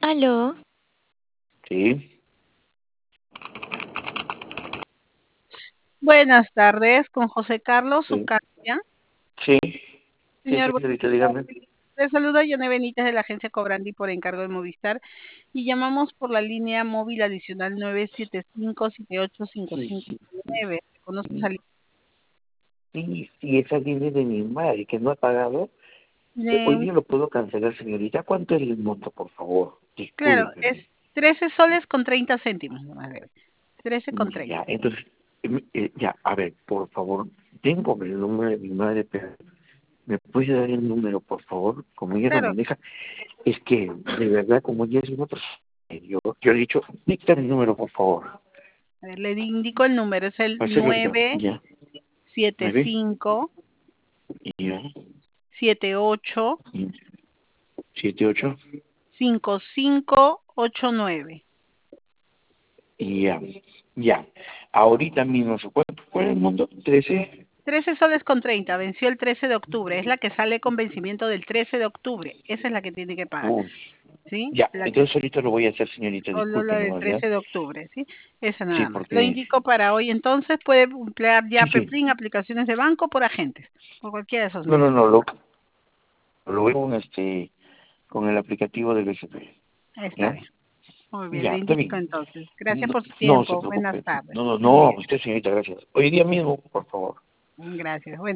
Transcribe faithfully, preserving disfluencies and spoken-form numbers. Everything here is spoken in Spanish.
Aló, Sí, Buenas tardes, con José Carlos sí, Ucaña. sí, sí, Señor, buenas señorita, dígame. tardes. Le saluda Yone Benítez de la agencia Cobrandi por encargo de Movistar y llamamos por la línea móvil adicional nueve siete cinco siete ocho cinco Sí, cinco sí, nueve. ¿Conoces al sí, sí, esa viene de mi madre que no ha pagado. Eh, Hoy eh, día lo puedo cancelar, señorita. ¿Cuánto es el monto, por favor? Claro, es Discúlpeme. trece soles con treinta céntimos, nomás debe. trece con treinta. Ya, entonces, em, eh, ya, a ver, por favor, tengo el número de mi madre, pero ¿me puede dar el número, por favor? Como ella lo Claro, maneja. Es que, de verdad, como ella es una persona, yo, yo he dicho, dicta el número, por favor. a ver, le indico el número, es el Para ser verdad, nueve ya, siete nueve, cinco ya, siete ocho siete, ocho. cinco cinco ocho nueve. Ya, ya. Ahorita mismo, ¿cuánto fue el mundo? Trece. trece soles con treinta, venció el trece de octubre, es la que sale con vencimiento del trece de octubre, esa es la que tiene que pagar, Uy, ¿sí? ya. La que Entonces ahorita lo voy a hacer, señorita. solo la Disculpe, del ¿no? ¿Ya? trece de octubre, ¿sí? Esa Sí, nada más. Lo porque... indico para hoy entonces, puede emplear ya Sí, sí. Peplin, aplicaciones de banco por agentes, por cualquiera de esos No, no, medios. no. Lo, lo veo con, este, con el aplicativo del B C P. Está ¿Ya? bien, muy bien, Ya, le está indico bien. entonces. Gracias No, por su no se tiempo, buenas preocupe. tardes. No, no, Buen no. día. Usted, señorita, gracias. Hoy día mismo, por favor. Gracias. Buen